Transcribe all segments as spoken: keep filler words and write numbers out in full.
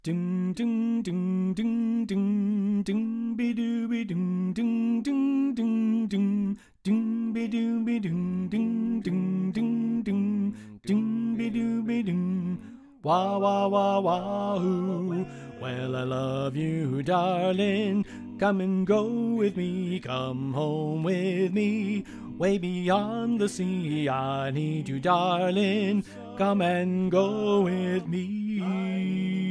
Ding ding ding ding ding ding be doo be ding ding ding ding ding ding be doo be ding ding ding ding ding ding be doo be ding. Wah wah wah wahoo. Well, I love you, darling. Come and go with me, come home with me. Way beyond the sea, I need you, darling. Come and go with me.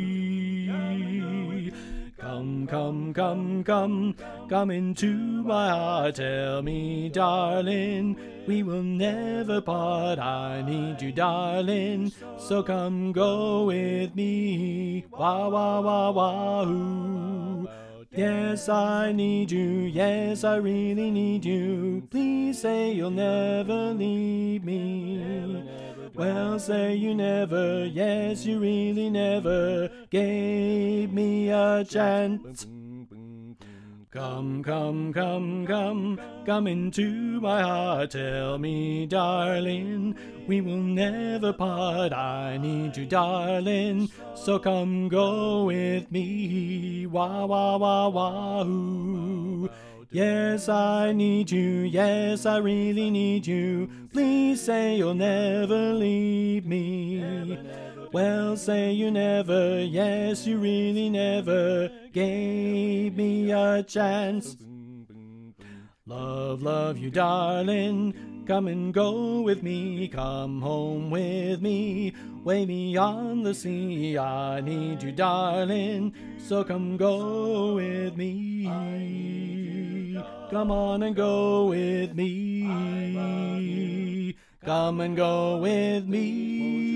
Come, come, come, come, come into my heart. Tell me, darling, we will never part. I need you, darling, so come go with me. Wah, wah, wah, wahoo. Yes, I need you, yes, I really need you. Please say you'll never leave me. Well, say you never, yes, you really never gave me a chance. Come, come, come, come, come into my heart. Tell me, darling, we will never part. I need you, darling, so come go with me. Wah, wah, wah, wahoo. Yes, I need you, yes, I really need you. Please say you'll never leave me. Well, say you never, yes, you really never gave me a chance. Love, love you, darling, come and go with me, come home with me, way beyond the sea. I need you, darling, so come go with me. Come on and go with me. Come and go with me.